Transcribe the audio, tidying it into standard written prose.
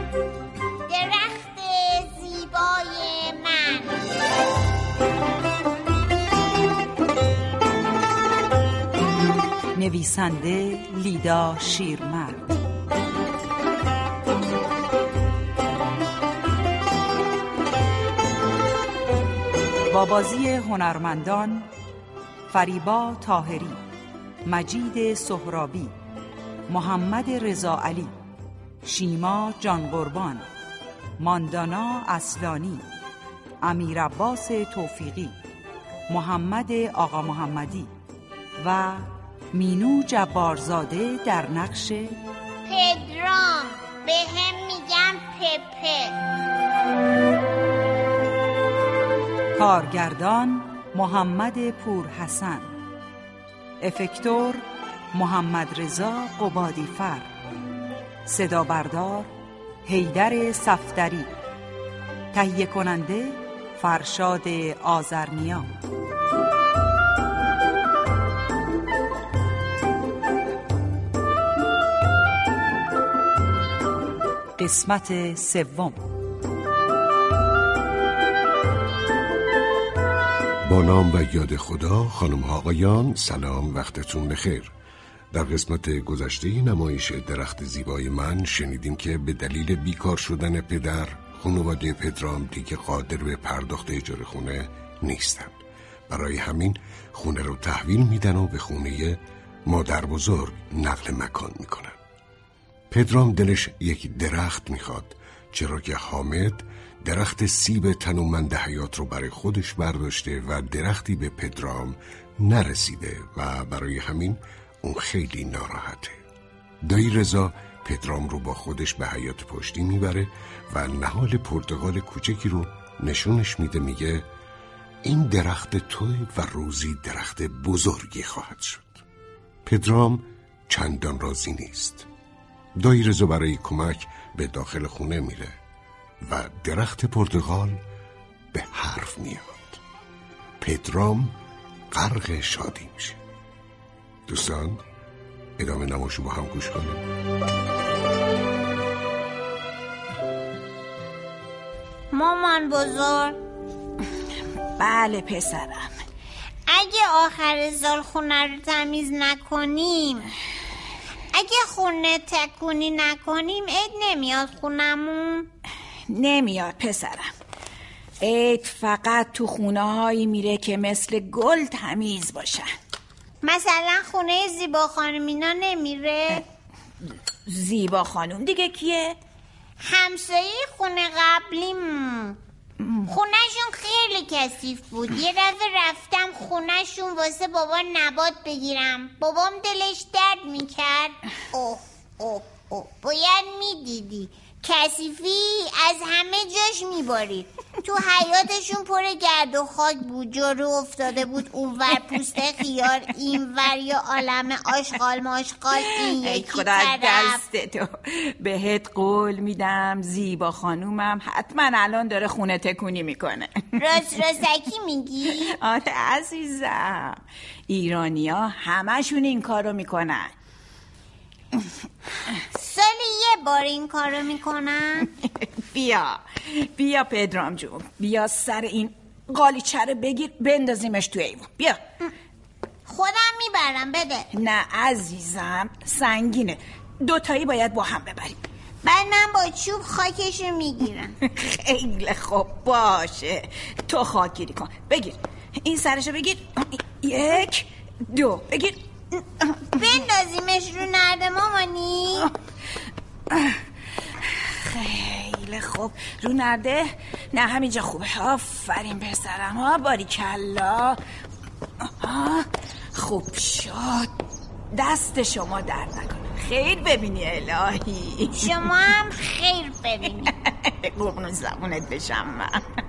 درخت زیبای من. نویسنده لیدا شیرمرد. با بازی هنرمندان فریبا طاهری، مجید سهرابی، محمد رضا علی، شیما جان قربان، ماندانا اصلانی، امیر عباس توفیقی، محمد آقا محمدی و مینو جبارزاده در نقش پدرام. به هم میگم پپه. کارگردان محمد پورحسن، افکتور محمد رضا قبادیفر، صدا بردار حیدر صفدری، تهیه کننده فرشاد آذرنیا. قسمت سوم. با نام و یاد خدا. خانم ها آقایان، سلام، وقتتون بخیر. در قسمت گذشته نمایش درخت زیبای من شنیدیم که به دلیل بیکار شدن پدر، خانواده پدرام دیگه قادر به پرداخت اجاره خونه نیستن. برای همین خونه رو تحویل میدن و به خونه مادر بزرگ نقل مکان میکنن. پدرام دلش یک درخت میخواد، چرا که حامد درخت سیب تنومند حیات رو برای خودش برداشته و درختی به پدرام نرسیده و برای همین اون خیلی ناراحته. دایی رضا پدرام رو با خودش به حیات پشتی میبره و نهال پرتقال کوچکی رو نشونش میده، میگه این درخت توی و روزی درخت بزرگی خواهد شد. پدرام چندان راضی نیست. دایی رضا برای کمک به داخل خونه میره و درخت پرتقال به حرف میاد. پدرام غرق شادی میشه. دوستان، ادامه نمایش با هم گوش کنیم. مامان بزرگ. بله پسرم. اگه آخر سال خونه رو تمیز نکنیم، اگه خونه تکونی نکنیم، عید نمیاد خونمون؟ نمیاد پسرم. عید فقط تو خونه هایی میره که مثل گل تمیز باشن. مثلا خونه زیبا خانم اینا نمیره؟ زیبا خانم دیگه کیه؟ همسایه خونه قبلیمون. خونهشون خیلی کثیف بود. یه دفعه رفتم خونهشون واسه بابا نبات بگیرم، بابام دلش درد میکرد. باید میدیدی کثیفی از همه جاش میبارید. تو حیاتشون پر گرد و خاک بود، جارو افتاده بود اونور پوست خیار، اینور یا عالم آشغال ماشغال این یکی خدا طرف. دستتو بهت قول میدم زیبا خانومم حتما الان داره خونه تکونی میکنه. راستکی میگی؟ آره عزیزم، ایرانیا همشون این کارو میکنن. سالی یه بار این کارو میکنن؟ بیا پدرام جون، بیا سر این قالیچه رو بگیر بندازیمش تو ایوان. بیا. خودم میبرم، بده. نه عزیزم، سنگینه، دوتایی باید با هم ببریم. بعد من با چوب خاکشو میگیرم. خیلی خوب، باشه، تو خاکگیری کن. بگیر این سرشو بگیر. 1 2 بگیر. بندازیمش رو نرده مامانی. خیلی خوب، رو نرده؟ نه همینجا خوبه. آفرین پسرم، ها باریکلا. خوب شد. دست شما درد نکنه. خیر ببینی الهی. شما هم خیر ببینی. قربون زبونت بشم من.